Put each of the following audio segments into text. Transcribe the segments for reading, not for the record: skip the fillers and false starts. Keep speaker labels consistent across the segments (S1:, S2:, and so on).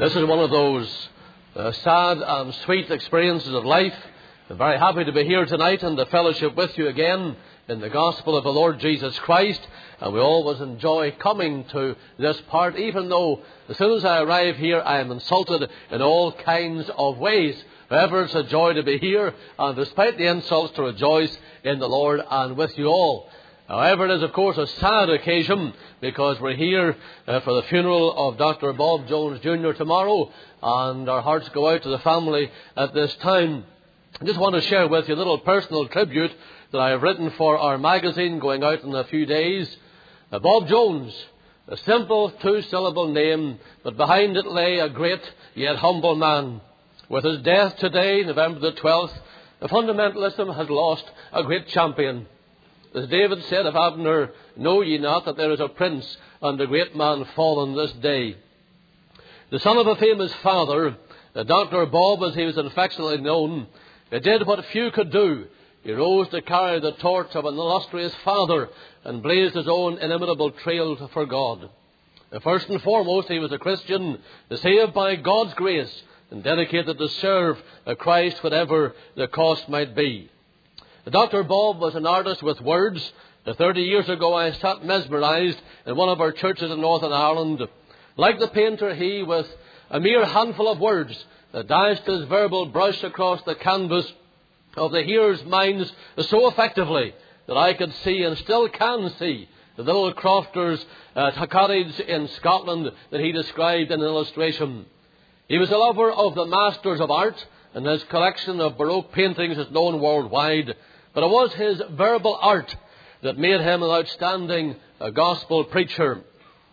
S1: This is one of those sad and sweet experiences of life. I'm very happy to be here tonight and to fellowship with you again in the gospel of the Lord Jesus Christ. And we always enjoy coming to this part, even though as soon as I arrive here, I am insulted in all kinds of ways. However, it's a joy to be here, and despite the insults, to rejoice in the Lord and with you all. However, it is, of course, a sad occasion because we're here for the funeral of Dr. Bob Jones Jr. tomorrow, and our hearts go out to the family at this time. I just want to share with you a little personal tribute that I have written for our magazine going out in a few days. Bob Jones, a simple two-syllable name, but behind it lay a great yet humble man. With his death today, November the 12th, fundamentalism has lost a great champion. As David said of Abner, "Know ye not that there is a prince and a great man fallen this day?" The son of a famous father, Dr. Bob, as he was affectionately known, did what few could do. He rose to carry the torch of an illustrious father and blazed his own inimitable trail for God. First and foremost, he was a Christian, saved by God's grace and dedicated to serve Christ whatever the cost might be. Dr. Bob was an artist with words. 30 years ago, I sat mesmerized in one of our churches in Northern Ireland. Like the painter, he, with a mere handful of words, dashed his verbal brush across the canvas of the hearers' minds so effectively that I could see, and still can see, the little crofters' cottage in Scotland that he described in an illustration. He was a lover of the masters of art, and his collection of Baroque paintings is known worldwide. But it was his verbal art that made him an outstanding gospel preacher.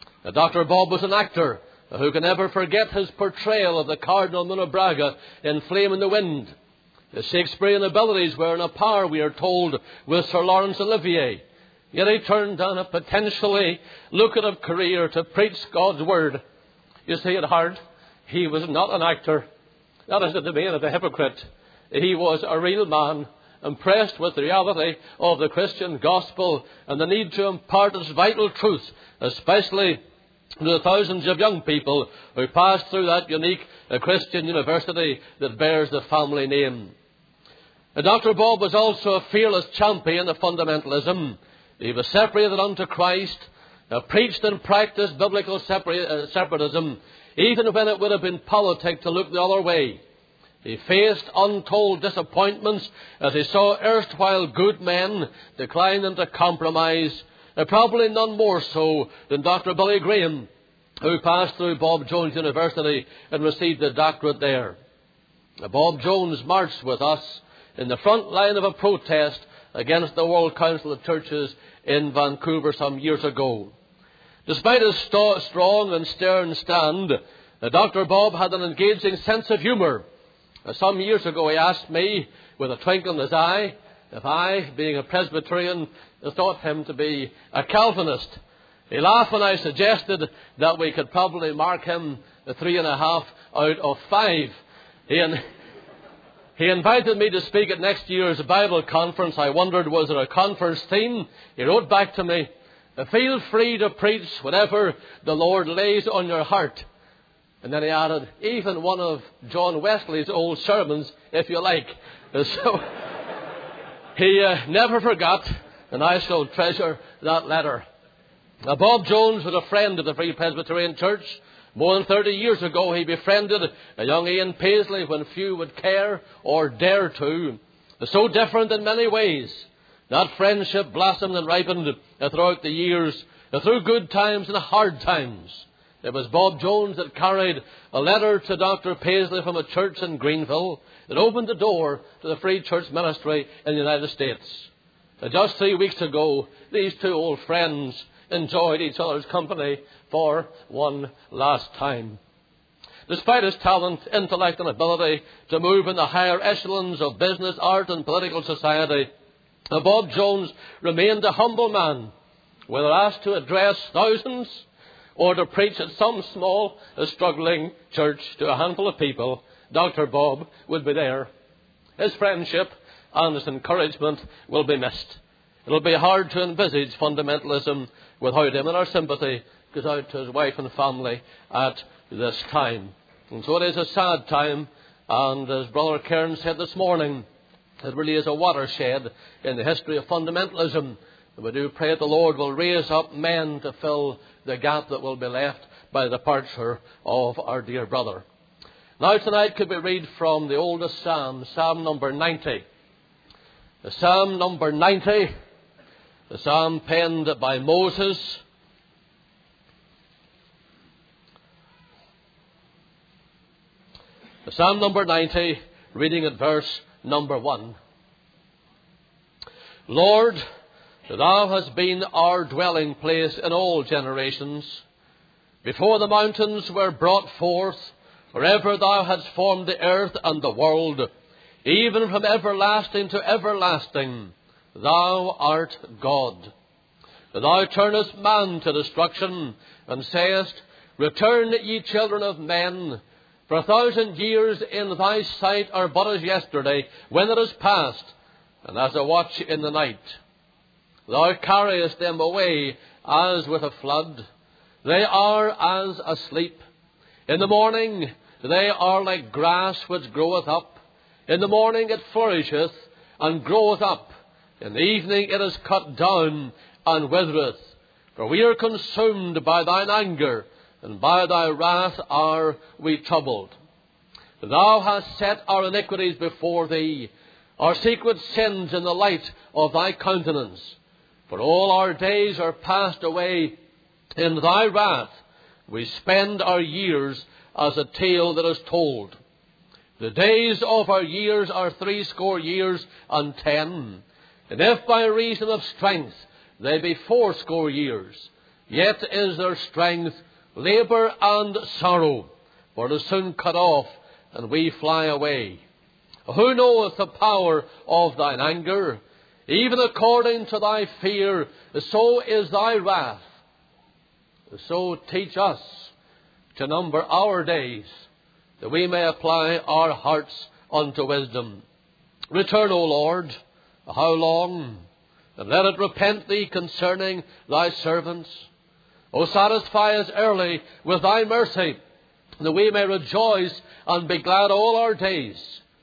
S1: Dr. Bob was an actor who can never forget his portrayal of the Cardinal Munebrãga in Flame in the Wind. His Shakespearean abilities were in a par, we are told, with Sir Laurence Olivier. Yet he turned down a potentially lucrative career to preach God's word. You see, at heart, he was not an actor. That is the domain of a hypocrite. He was a real man, impressed with the reality of the Christian gospel and the need to impart its vital truth, especially to the thousands of young people who passed through that unique Christian university that bears the family name. Dr. Bob was also a fearless champion of fundamentalism. He was separated unto Christ, preached and practiced biblical separatism, even when it would have been politic to look the other way. He faced untold disappointments as he saw erstwhile good men decline into compromise, probably none more so than Dr. Billy Graham, who passed through Bob Jones University and received a doctorate there. Bob Jones marched with us in the front line of a protest against the World Council of Churches in Vancouver some years ago. Despite his strong and stern stand, Dr. Bob had an engaging sense of humour. Some years ago he asked me, with a twinkle in his eye, if I, being a Presbyterian, thought him to be a Calvinist. He laughed when I suggested that we could probably mark him 3.5 out of 5. He invited me to speak at next year's Bible conference. I wondered, was there a conference theme? He wrote back to me, "Feel free to preach whatever the Lord lays on your heart." And then he added, "Even one of John Wesley's old sermons, if you like." So he never forgot, and I shall treasure that letter. Bob Jones was a friend of the Free Presbyterian Church. More than 30 years ago, he befriended a young Ian Paisley when few would care or dare to. So different in many ways. That friendship blossomed and ripened throughout the years, through good times and hard times. It was Bob Jones that carried a letter to Dr. Paisley from a church in Greenville that opened the door to the Free Church ministry in the United States. Just 3 weeks ago, these two old friends enjoyed each other's company for one last time. Despite his talent, intellect and ability to move in the higher echelons of business, art and political society, Bob Jones remained a humble man. Whether asked to address thousands or to preach at some small, struggling church to a handful of people, Dr. Bob would be there. His friendship and his encouragement will be missed. It will be hard to envisage fundamentalism without him, and our sympathy goes out to his wife and family at this time. And so it is a sad time, and as Brother Cairn said this morning, it really is a watershed in the history of fundamentalism. And we do pray that the Lord will raise up men to fill the gap that will be left by the departure of our dear brother. Now tonight could we read from the oldest Psalm, Psalm number 90. The Psalm number 90, the Psalm penned by Moses. The Psalm number 90, reading at verse number 1. Lord, Thou hast been our dwelling place in all generations. Before the mountains were brought forth, forever Thou hadst formed the earth and the world, even from everlasting to everlasting, Thou art God. Thou turnest man to destruction, and sayest, Return, ye children of men. For 1,000 years in Thy sight are but as yesterday, when it is past, and as a watch in the night. Thou carriest them away as with a flood. They are as asleep. In the morning they are like grass which groweth up. In the morning it flourisheth and groweth up. In the evening it is cut down and withereth. For we are consumed by Thine anger, and by Thy wrath are we troubled. Thou hast set our iniquities before Thee, our secret sins in the light of Thy countenance. For all our days are passed away in Thy wrath. We spend our years as a tale that is told. The days of our years are 60 years and 10. And if by reason of strength they be 80 years, yet is their strength labour and sorrow, for it is soon cut off, and we fly away. Who knoweth the power of Thine anger? Even according to Thy fear, so is Thy wrath. So teach us to number our days, that we may apply our hearts unto wisdom. Return, O Lord, how long? And let it repent Thee concerning Thy servants. O satisfy us early with Thy mercy, that we may rejoice and be glad all our days.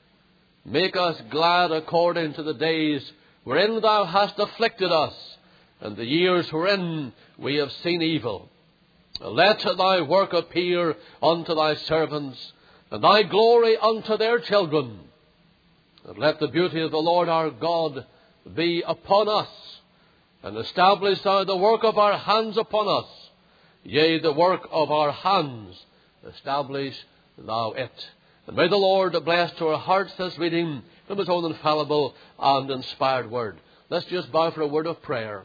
S1: Make us glad according to the days wherein Thou hast afflicted us, and the years wherein we have seen evil. Let Thy work appear unto Thy servants, and Thy glory unto their children. And let the beauty of the Lord our God be upon us, and establish Thou the work of our hands upon us. Yea, the work of our hands, establish Thou it. And may the Lord bless to our hearts this reading from His own infallible and inspired word. Let's just bow for a word of prayer.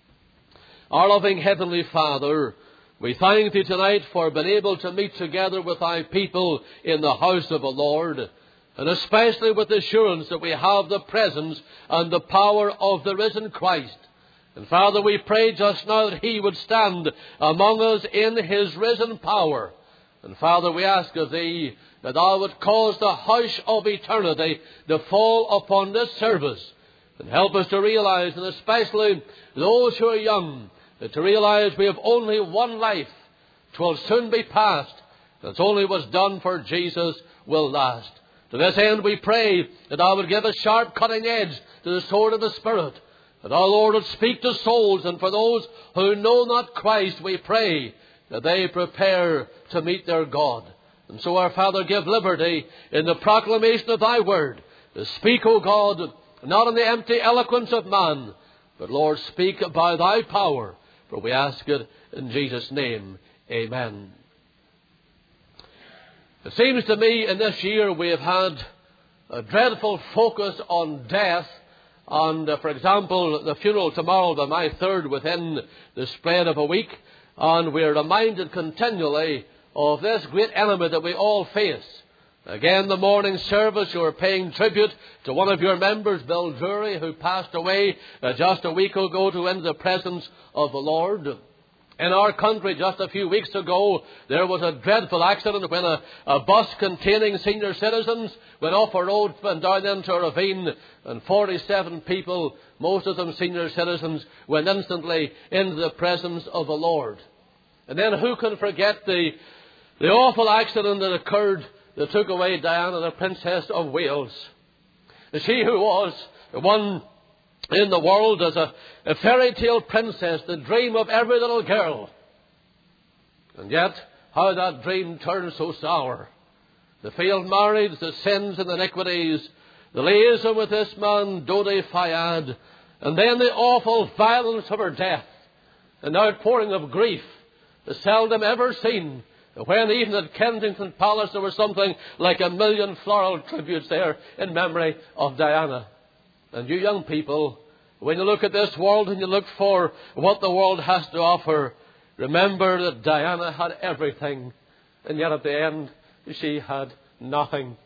S1: Our loving Heavenly Father, we thank Thee tonight for being able to meet together with Thy people in the house of the Lord, and especially with the assurance that we have the presence and the power of the risen Christ. And Father, we pray just now that He would stand among us in His risen power. And Father, we ask of Thee that Thou would cause the hush of eternity to fall upon this service, and help us to realize, and especially those who are young, to realize we have only one life. 'Twill soon be past. That's only what's done for Jesus will last. To this end we pray that Thou would give a sharp cutting edge to the sword of the Spirit, that our Lord would speak to souls, and for those who know not Christ, we pray that they prepare to meet their God. And so, our Father, give liberty in the proclamation of Thy word. To speak, O God, not in the empty eloquence of man, but, Lord, speak by Thy power. For we ask it in Jesus' name. Amen. It seems to me in this year we have had a dreadful focus on death. And, for example, the funeral tomorrow will be my third within the spread of a week. And we are reminded continually of this great enemy that we all face. Again, the morning service, you were paying tribute to one of your members, Bill Drury, who passed away just a week ago to enter the presence of the Lord. In our country, just a few weeks ago, there was a dreadful accident when a bus containing senior citizens went off a road and down into a ravine, and 47 people, most of them senior citizens, went instantly into the presence of the Lord. And then who can forget the The awful accident that occurred that took away Diana, the Princess of Wales. She who was one in the world as a fairy tale princess, the dream of every little girl. And yet, how that dream turned so sour. The failed marriage, the sins and iniquities, the liaison with this man, Dodi Fayed, and then the awful violence of her death, an outpouring of grief, seldom ever seen, when even at Kensington Palace there was something like 1 million floral tributes there in memory of Diana. And you young people, when you look at this world and you look for what the world has to offer, remember that Diana had everything, and yet at the end she had nothing.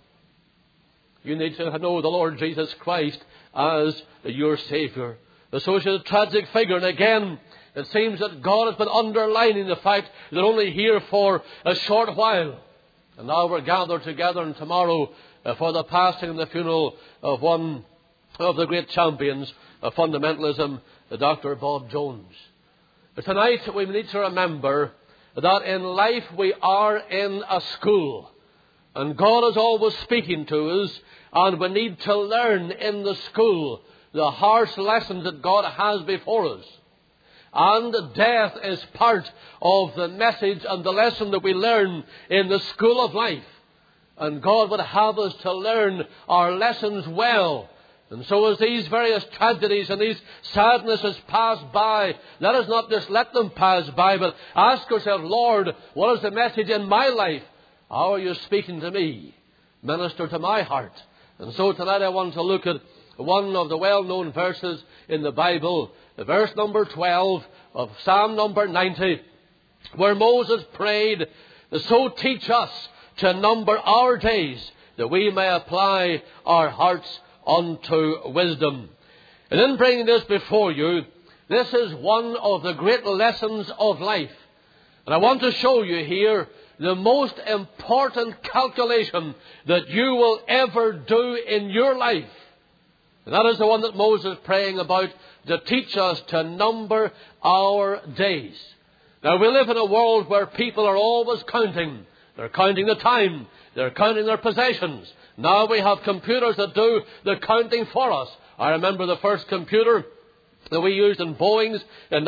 S1: You need to know the Lord Jesus Christ as your Saviour. So she's a tragic figure, and again, it seems that God has been underlining the fact that only here for a short while. And now we're gathered together, and tomorrow for the passing and the funeral of one of the great champions of fundamentalism, Dr. Bob Jones. But tonight we need to remember that in life we are in a school. And God is always speaking to us, and we need to learn in the school the harsh lessons that God has before us. And death is part of the message and the lesson that we learn in the school of life. And God would have us to learn our lessons well. And so as these various tragedies and these sadnesses pass by, let us not just let them pass by, but ask ourselves, Lord, what is the message in my life? How are you speaking to me? Minister to my heart. And so tonight I want to look at one of the well-known verses in the Bible, verse number 12 of Psalm number 90, where Moses prayed, so teach us to number our days, that we may apply our hearts unto wisdom. And in bringing this before you, this is one of the great lessons of life. And I want to show you here the most important calculation that you will ever do in your life. And that is the one that Moses is praying about, to teach us to number our days. Now we live in a world where people are always counting. They're counting the time. They're counting their possessions. Now we have computers that do the counting for us. I remember the first computer that we used in Boeing's in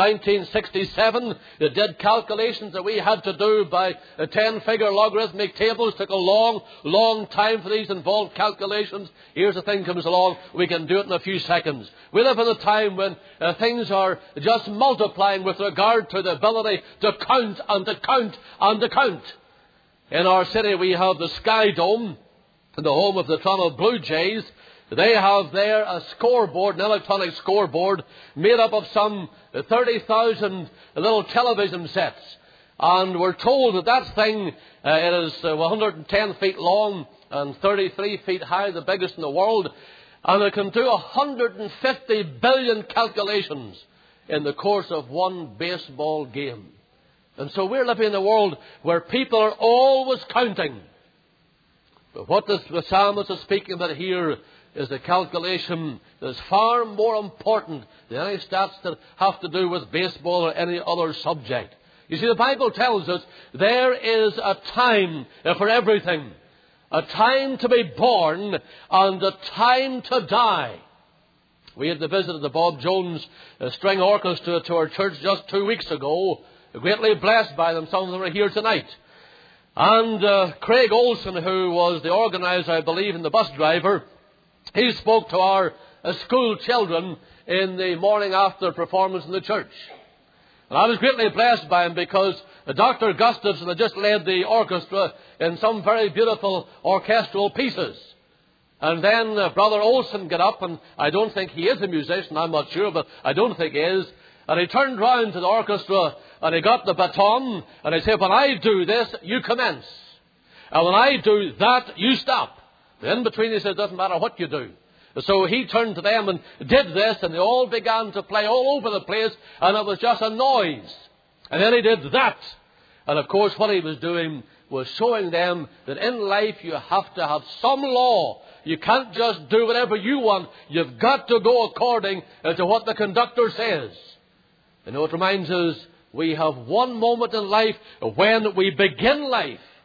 S1: 1967. It did calculations that we had to do by 10-figure logarithmic tables. It took a long, long time for these involved calculations. Here's the thing comes along, we can do it in a few seconds. We live in a time when things are just multiplying with regard to the ability to count and to count and to count. In our city we have the Sky Dome, the home of the Toronto Blue Jays. They have there a scoreboard, an electronic scoreboard, made up of some 30,000 little television sets. And we're told that that thing, it is 110 feet long and 33 feet high, the biggest in the world. And it can do 150 billion calculations in the course of one baseball game. And so we're living in a world where people are always counting. But what the psalmist is speaking about here is a calculation that is far more important than any stats that have to do with baseball or any other subject. You see, the Bible tells us there is a time for everything. A time to be born and a time to die. We had the visit of the Bob Jones String Orchestra to our church just 2 weeks ago. Greatly blessed by them. Some of them are here tonight. And Craig Olson, who was the organizer, I believe, and the bus driver, he spoke to our school children in the morning after performance in the church. And I was greatly blessed by him because Dr. Gustafson had just led the orchestra in some very beautiful orchestral pieces. And then Brother Olson got up, and I don't think he is a musician, I'm not sure, but I don't think he is. And he turned round to the orchestra and he got the baton and he said, when I do this, you commence. And when I do that, you stop. In between, he said, it doesn't matter what you do. So he turned to them and did this, and they all began to play all over the place, and it was just a noise. And then he did that. And of course, what he was doing was showing them that in life you have to have some law. You can't just do whatever you want. You've got to go according to what the conductor says. You know, it reminds us we have one moment in life when we begin life.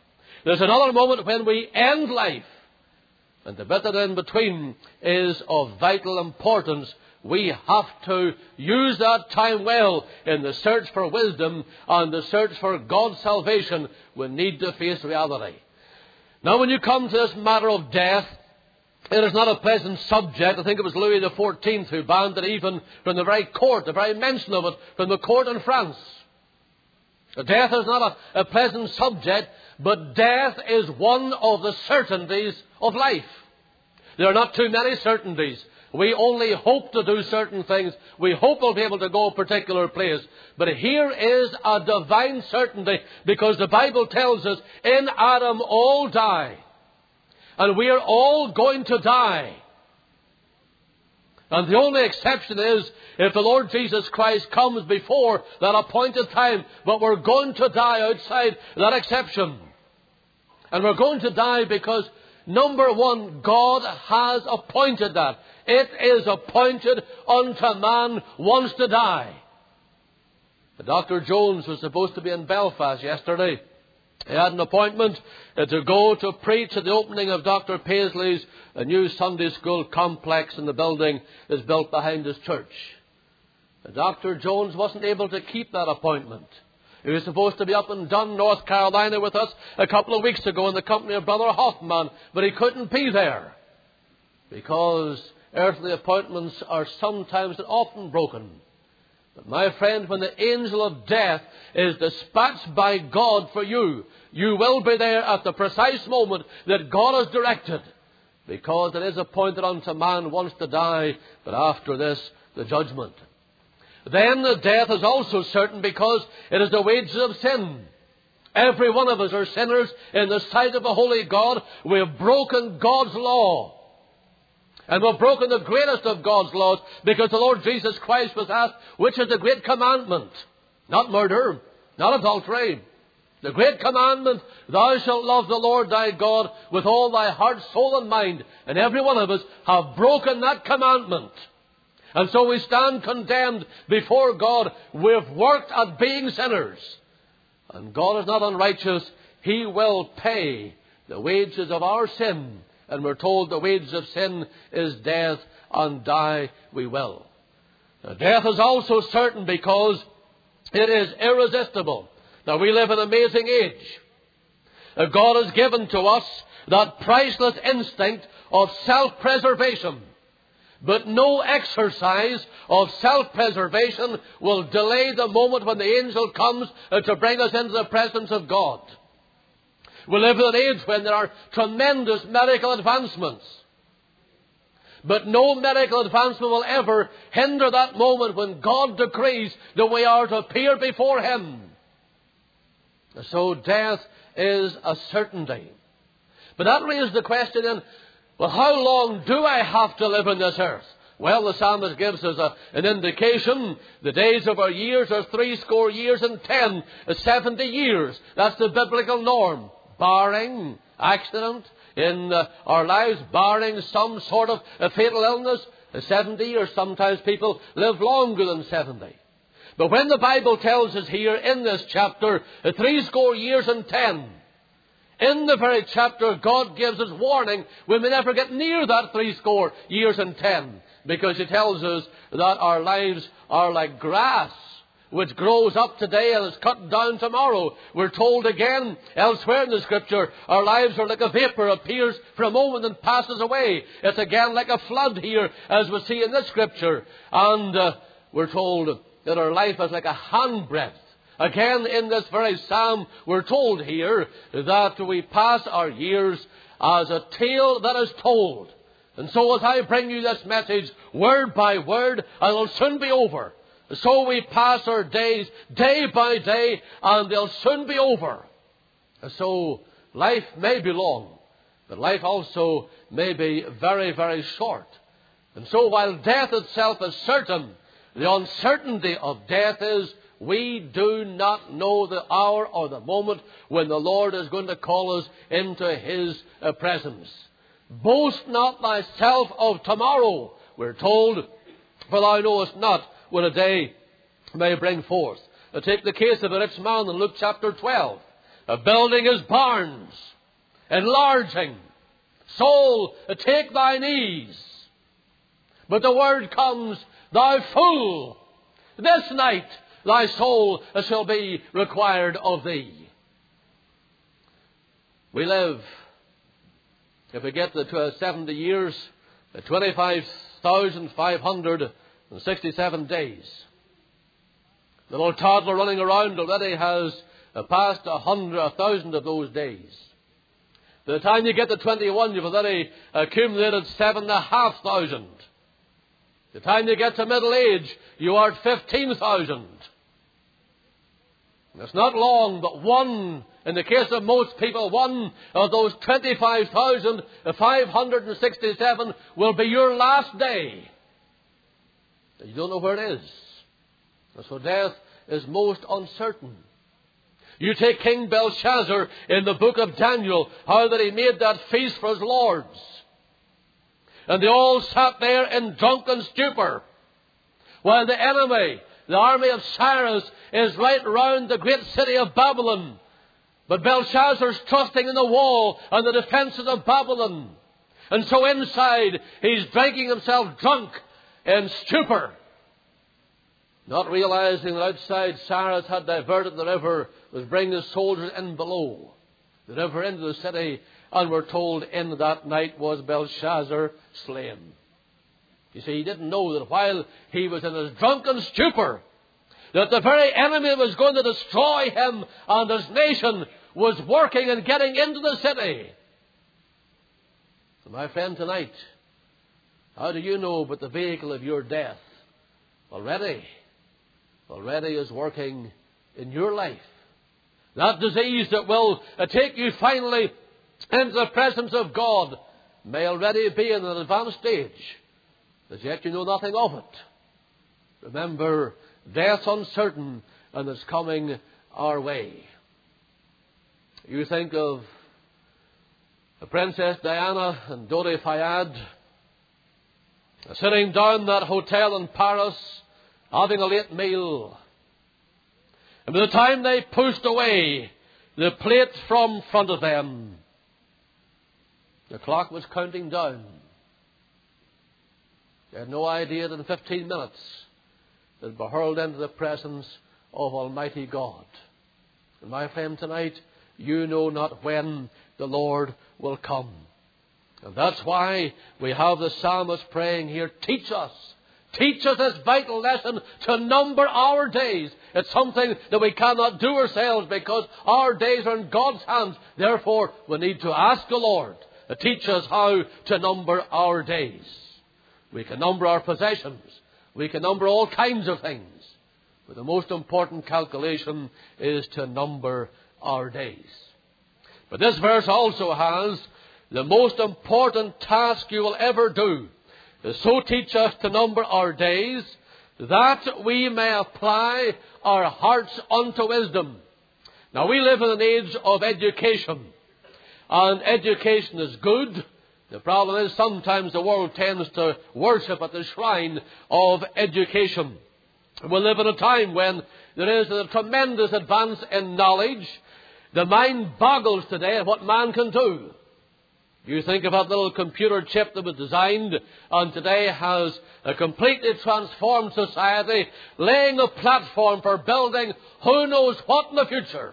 S1: There's another moment when we end life. And the bit that in between is of vital importance. We have to use that time well in the search for wisdom and the search for God's salvation. We need to face reality. Now, when you come to this matter of death, it is not a pleasant subject. I think it was Louis XIV who banned it even from the very court, the very mention of it from the court in France. Death is not a pleasant subject, but death is one of the certainties of life. There are not too many certainties. We only hope to do certain things. We hope we'll be able to go a particular place. But here is a divine certainty, because the Bible tells us, in Adam all die. And we are all going to die. And the only exception is if the Lord Jesus Christ comes before that appointed time. But we're going to die outside that exception. And we're going to die because, number one, God has appointed that. It is appointed unto man once to die. Dr. Jones was supposed to be in Belfast yesterday. He had an appointment to go to preach at the opening of Dr. Paisley's new Sunday school complex in the building that's built behind his church. Dr. Jones wasn't able to keep that appointment. He was supposed to be up in Dunn, North Carolina with us a couple of weeks ago in the company of Brother Hoffman, but he couldn't be there because earthly appointments are sometimes and often broken. But my friend, when the angel of death is dispatched by God for you, you will be there at the precise moment that God has directed, because it is appointed unto man once to die, but after this, the judgment. Then the death is also certain because it is the wages of sin. Every one of us are sinners in the sight of the holy God. We have broken God's law. And we've broken the greatest of God's laws, because the Lord Jesus Christ was asked, which is the great commandment? Not murder, not adultery. The great commandment, thou shalt love the Lord thy God with all thy heart, soul and mind. And every one of us have broken that commandment. And so we stand condemned before God. We've worked at being sinners. And God is not unrighteous. He will pay the wages of our sin. And we're told the wages of sin is death, and die we will. Now, death is also certain because it is irresistible. Now, we live in an amazing age. God has given to us that priceless instinct of self-preservation. But no exercise of self-preservation will delay the moment when the angel comes to bring us into the presence of God. We live in an age when there are tremendous medical advancements. But no medical advancement will ever hinder that moment when God decrees that we are to appear before Him. So death is a certainty. But that raises the question then, well, how long do I have to live on this earth? Well, the psalmist gives us an indication. The days of our years are 80 years and 10, 70 years. That's the biblical norm. Barring accident in our lives, barring some sort of a fatal illness, 70 years. Sometimes people live longer than 70. But when the Bible tells us here in this chapter, 80 years and 10, in the very chapter, God gives us warning we may never get near that 80 years and 10, because He tells us that our lives are like grass, which grows up today and is cut down tomorrow. We're told again elsewhere in the Scripture, our lives are like a vapor, appears for a moment and passes away. It's again like a flood here, as we see in this Scripture. And we're told that our life is like a handbreadth. Again, in this very psalm, we're told here that we pass our years as a tale that is told. And so as I bring you this message, word by word, and it'll soon be over. So we pass our days day by day, and they'll soon be over. So life may be long, but life also may be very, very short. And so while death itself is certain, the uncertainty of death is we do not know the hour or the moment when the Lord is going to call us into His presence. Boast not thyself of tomorrow, we're told, for thou knowest not what a day may bring forth. Now take the case of a rich man in Luke chapter 12. Building his barns. enlarging. Soul, take thine ease. But the word comes, thou fool, this night thy soul shall be required of thee. We live, if we get to 70 years, 25,567 days. The little toddler running around already has passed 1,000 of those days. By the time you get to 21, you've already accumulated 7,500. By the time you get to middle age, you are at 15,000. It's not long, but one, in the case of most people, one of those 25,567 will be your last day. You don't know where it is. And so death is most uncertain. You take King Belshazzar in the book of Daniel, how that he made that feast for his lords. And they all sat there in drunken stupor, while the enemy, the army of Cyrus, is right round the great city of Babylon. But Belshazzar's trusting in the wall and the defences of Babylon. And so inside, he's drinking himself drunk in stupor, not realizing that outside Cyrus had diverted the river, was bringing his soldiers in below the river into the city, and we're told in that night was Belshazzar slain. You see, he didn't know that while he was in his drunken stupor, that the very enemy was going to destroy him and his nation was working and getting into the city. So my friend, tonight, how do you know but the vehicle of your death already is working in your life? That disease that will take you finally into the presence of God may already be in an advanced stage, but yet you know nothing of it. Remember, death's uncertain and it's coming our way. You think of the Princess Diana and Dodi Fayed sitting down in that hotel in Paris, having a late meal. And by the time they pushed away the plate from front of them, the clock was counting down. They had no idea that in 15 minutes they'd be hurled into the presence of Almighty God. And my friend, tonight, you know not when the Lord will come. And that's why we have the psalmist praying here, teach us this vital lesson to number our days. It's something that we cannot do ourselves because our days are in God's hands. Therefore, we need to ask the Lord to teach us how to number our days. We can number our possessions. We can number all kinds of things. But the most important calculation is to number our days. But this verse also has the most important task you will ever do. So teach us to number our days, that we may apply our hearts unto wisdom. Now, we live in an age of education, and education is good. The problem is sometimes the world tends to worship at the shrine of education. We live in a time when there is a tremendous advance in knowledge. The mind boggles today at what man can do. You think of that little computer chip that was designed and today has a completely transformed society, laying a platform for building who knows what in the future.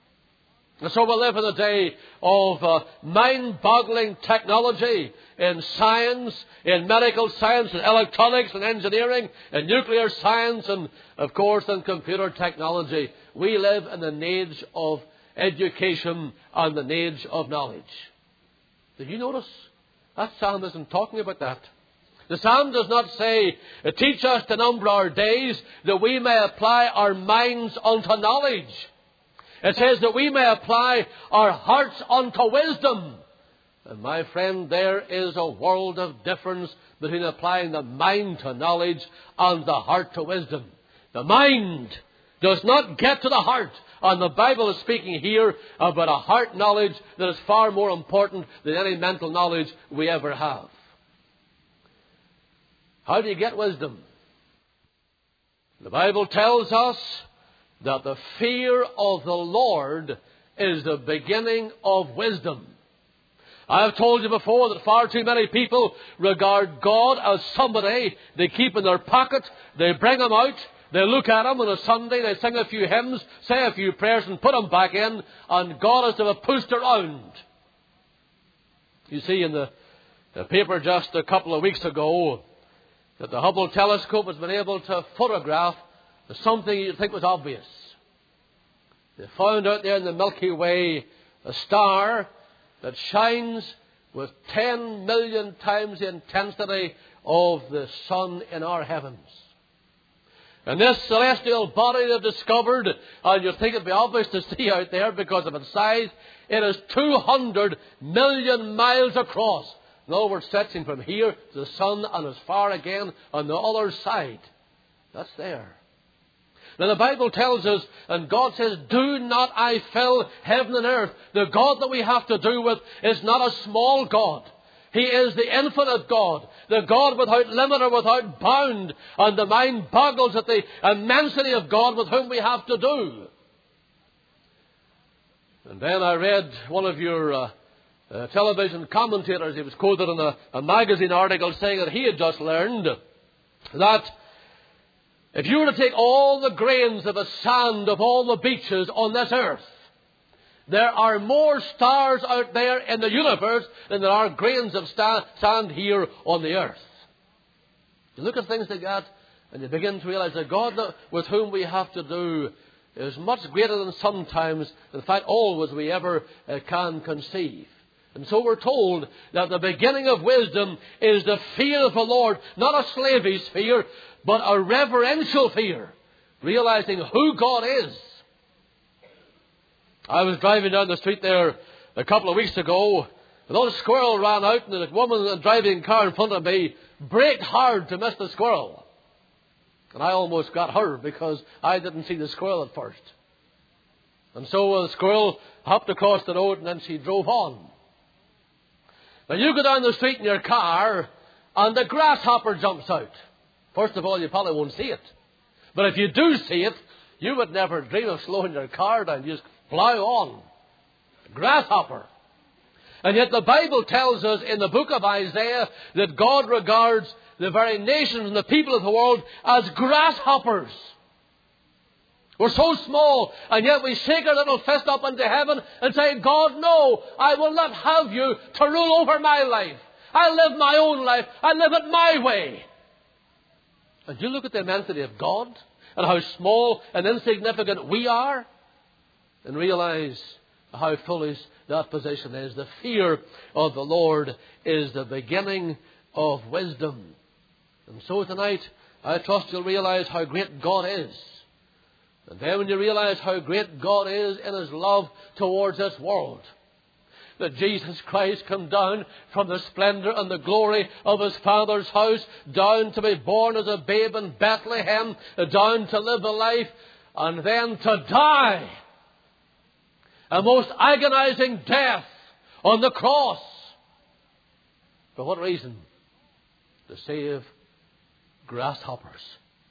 S1: And so we live in a day of mind-boggling technology in science, in medical science, in electronics, and engineering, in nuclear science, and of course in computer technology. We live in an age of education and an age of knowledge. Did you notice? That psalm isn't talking about that. The psalm does not say, teach us to number our days that we may apply our minds unto knowledge. It says that we may apply our hearts unto wisdom. And my friend, there is a world of difference between applying the mind to knowledge and the heart to wisdom. The mind does not get to the heart. And the Bible is speaking here about a heart knowledge that is far more important than any mental knowledge we ever have. How do you get wisdom? The Bible tells us that the fear of the Lord is the beginning of wisdom. I have told you before that far too many people regard God as somebody they keep in their pocket. They bring him out. They look at him on a Sunday. They sing a few hymns, say a few prayers and put him back in. And God is to be pushed around. You see in the paper just a couple of weeks ago that the Hubble telescope has been able to photograph something you'd think was obvious. They found out there in the Milky Way a star that shines with 10 million times the intensity of the sun in our heavens. And this celestial body they've discovered, and you'd think it'd be obvious to see out there because of its size, it is 200 million miles across. In other words, stretching from here to the sun and as far again on the other side. That's there. Now the Bible tells us, and God says, do not I fill heaven and earth. The God that we have to do with is not a small God. He is the infinite God, the God without limit or without bound. And the mind boggles at the immensity of God with whom we have to do. And then I read one of your television commentators. He was quoted in a magazine article saying that he had just learned that if you were to take all the grains of the sand of all the beaches on this earth, there are more stars out there in the universe than there are grains of sand here on the earth. You look at things like that and you begin to realize that God with whom we have to do is much greater than sometimes, in fact, always we ever can conceive. And so we're told that the beginning of wisdom is the fear of the Lord, not a slavish fear, but a reverential fear, realizing who God is. I was driving down the street there a couple of weeks ago, and a squirrel ran out, and the woman driving a car in front of me braked hard to miss the squirrel. And I almost got her because I didn't see the squirrel at first. And so the squirrel hopped across the road, and then she drove on. Now you go down the street in your car, and the grasshopper jumps out. First of all, you probably won't see it. But if you do see it, you would never dream of slowing your car down. You just plow on. Grasshopper. And yet the Bible tells us in the book of Isaiah that God regards the very nations and the people of the world as grasshoppers. We're so small, and yet we shake our little fist up into heaven and say, God, no, I will not have you to rule over my life. I live my own life. I live it my way. And you look at the immensity of God and how small and insignificant we are, and realize how foolish that position is. The fear of the Lord is the beginning of wisdom. And so tonight, I trust you'll realize how great God is. And then when you realize how great God is in His love towards this world, that Jesus Christ came down from the splendor and the glory of His Father's house, down to be born as a babe in Bethlehem, down to live a life, and then to die a most agonizing death on the cross. For what reason? To save grasshoppers.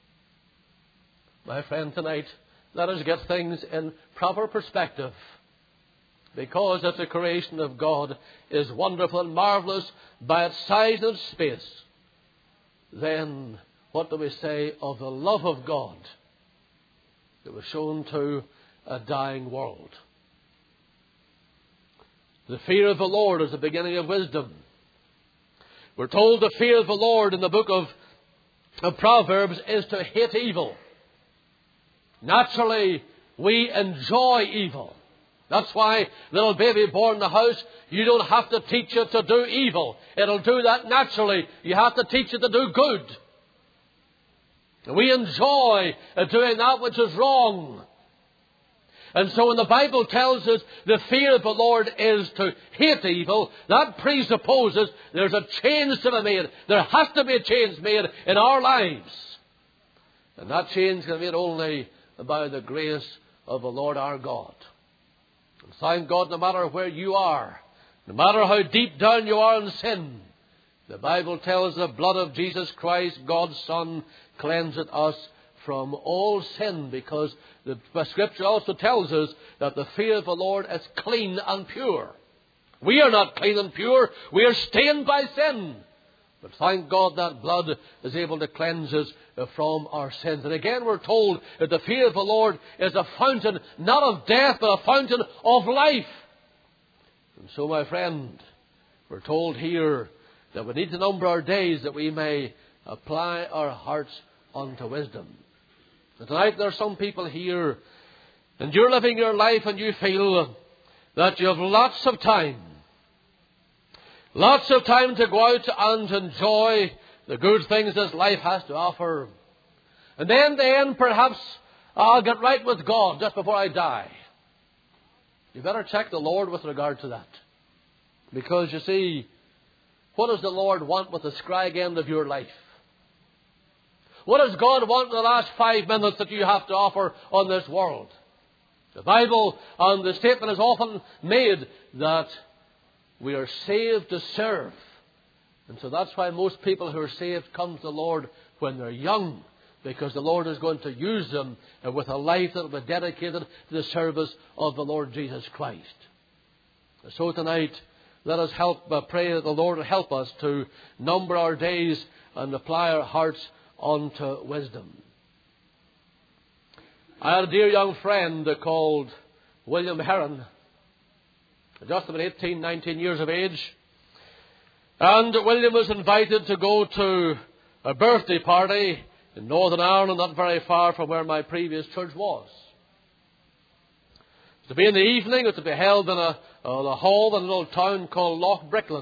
S1: My friend, tonight, let us get things in proper perspective. Because that the creation of God is wonderful and marvelous by its size and space, then what do we say of the love of God that was shown to a dying world? The fear of the Lord is the beginning of wisdom. We're told the fear of the Lord in the book of Proverbs is to hate evil. Naturally, we enjoy evil. That's why little baby born in the house, you don't have to teach it to do evil. It'll do that naturally. You have to teach it to do good. We enjoy doing that which is wrong. And so when the Bible tells us the fear of the Lord is to hate evil, that presupposes there's a change to be made. There has to be a change made in our lives. And that change can be made only by the grace of the Lord our God. And thank God, no matter where you are, no matter how deep down you are in sin, the Bible tells the blood of Jesus Christ, God's Son, cleanseth us from all sin, because the Scripture also tells us that the fear of the Lord is clean and pure. We are not clean and pure. We are stained by sin. But thank God that blood is able to cleanse us from our sins. And again we're told that the fear of the Lord is a fountain, not of death, but a fountain of life. And so, my friend, we're told here that we need to number our days that we may apply our hearts unto wisdom. And tonight there are some people here, and you're living your life and you feel that you have lots of time. Lots of time to go out and enjoy the good things this life has to offer. And then perhaps I'll get right with God just before I die. You better check the Lord with regard to that. Because you see, what does the Lord want with the scrag end of your life? What does God want in the last 5 minutes that you have to offer on this world? The Bible and the statement is often made that we are saved to serve. And so that's why most people who are saved come to the Lord when they're young, because the Lord is going to use them with a life that will be dedicated to the service of the Lord Jesus Christ. So tonight, let us pray that the Lord will help us to number our days and apply our hearts unto wisdom. I had a dear young friend called William Heron, just about 18, 19 years of age. And William was invited to go to a birthday party in Northern Ireland, not very far from where my previous church was. To be in the evening, it was to be held in a hall in an old town called Loch Brickland.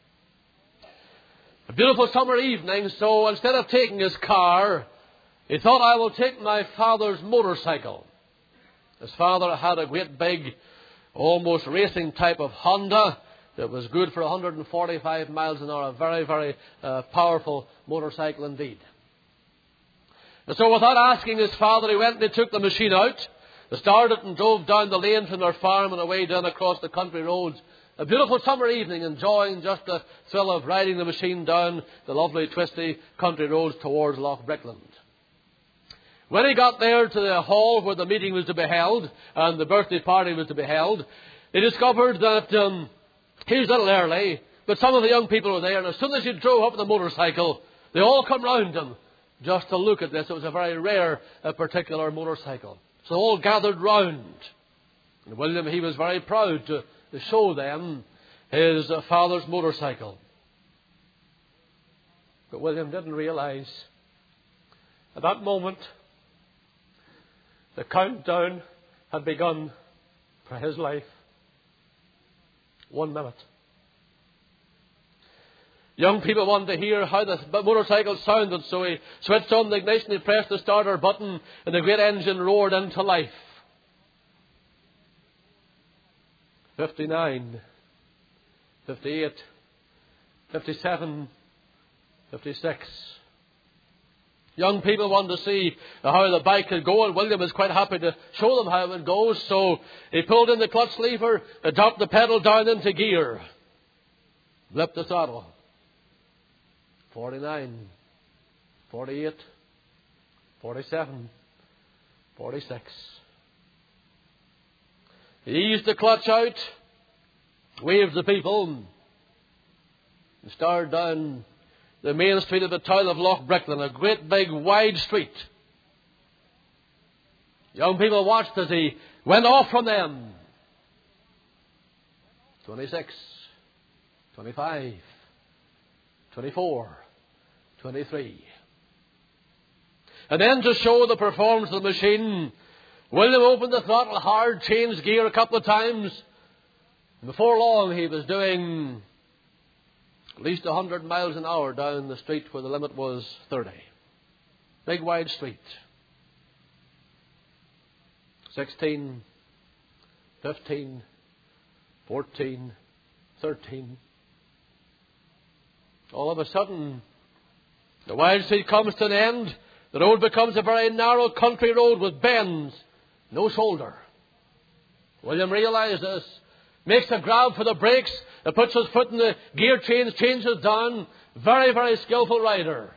S1: A beautiful summer evening, so instead of taking his car, he thought, I will take my father's motorcycle. His father had a great big, almost racing type of Honda that was good for 145 miles an hour. A very, very powerful motorcycle indeed. And so without asking his father, he went and he took the machine out. They started and drove down the lane from their farm and away down across the country roads. A beautiful summer evening, enjoying just the thrill of riding the machine down the lovely twisty country roads towards Loch Brickland. When he got there to the hall where the meeting was to be held and the birthday party was to be held, he discovered that he was a little early, but some of the young people were there, and as soon as he drove up the motorcycle, they all come round him just to look at this. It was a very rare particular motorcycle. So all gathered round. And William, he was very proud to show them his father's motorcycle. But William didn't realize at that moment the countdown had begun for his life. 1 minute. Young people wanted to hear how the motorcycle sounded, so he switched on the ignition, he pressed the starter button, and the great engine roared into life. 59, 58, 57, 56. Young people wanted to see how the bike could go, and William was quite happy to show them how it would go. So he pulled in the clutch lever, dropped the pedal down into gear, flipped the throttle. 49, 48, 47, 46. He eased the clutch out, waved the people, and started down the main street of the town of Loch Brickland, a great big wide street. Young people watched as he went off from them. 26, 25, 24, 23. And then to show the performance of the machine, William opened the throttle hard, changed gear a couple of times. Before long he was doing at least 100 miles an hour down the street where the limit was 30. Big wide street. 16, 15, 14, 13. All of a sudden, the wide street comes to an end. The road becomes a very narrow country road with bends, no shoulder. William realized this, makes a grab for the brakes, puts his foot in the gear change, changes down. Very, very skillful rider.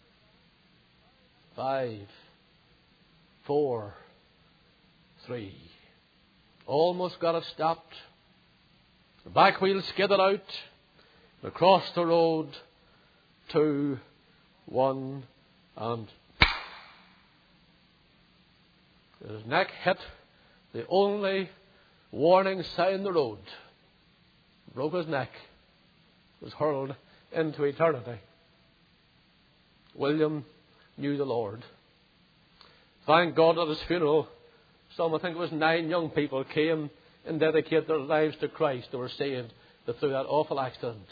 S1: 5, 4, 3. Almost got it stopped. The back wheel skidded out. Across the road. 2, 1, and his neck hit the only warning sign in the road. Broke his neck. Was hurled into eternity. William knew the Lord. Thank God at his funeral, I think it was 9 young people came and dedicated their lives to Christ. They were saved through that awful accident.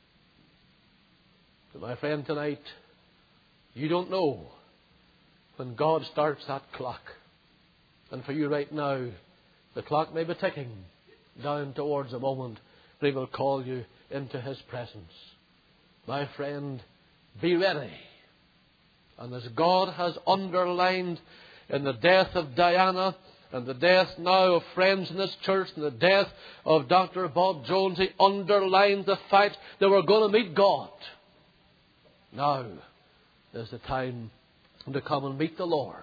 S1: But my friend, tonight, you don't know when God starts that clock. And for you right now, the clock may be ticking down towards a moment when He will call you into His presence. My friend, be ready. And as God has underlined in the death of Diana and the death now of friends in this church and the death of Dr. Bob Jones, He underlined the fact that we're going to meet God. Now is the time to come and meet the Lord.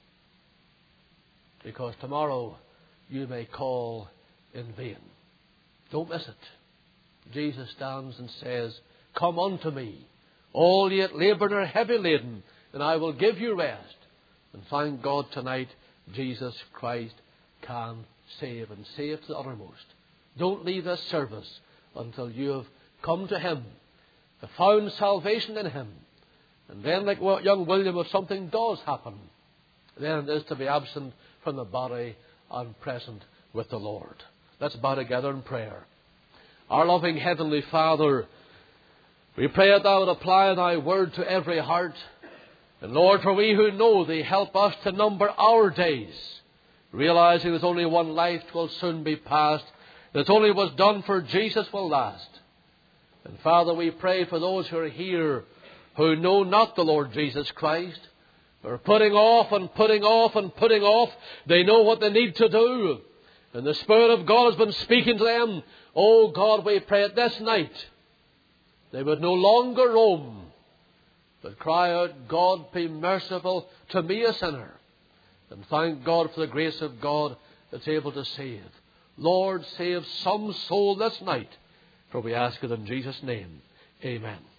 S1: Because tomorrow you may call in vain. Don't miss it. Jesus stands and says, "Come unto me, all ye that labour and are heavy laden, and I will give you rest." And thank God tonight, Jesus Christ can save, and save to the uttermost. Don't leave this service until you have come to Him, have found salvation in Him. And then, like young William, if something does happen, then it is to be absent from the body and present with the Lord. Let's bow together in prayer. Our loving Heavenly Father, we pray that Thou would apply Thy word to every heart. And Lord, for we who know Thee, help us to number our days, realizing there's only one life will soon be past, that only was done for Jesus will last. And Father, we pray for those who are here who know not the Lord Jesus Christ, who are putting off and putting off and putting off. They know what they need to do, and the Spirit of God has been speaking to them. Oh God, we pray that this night they would no longer roam, but cry out, "God, be merciful to me, a sinner." And thank God for the grace of God that's able to save. Lord, save some soul this night, for we ask it in Jesus' name. Amen.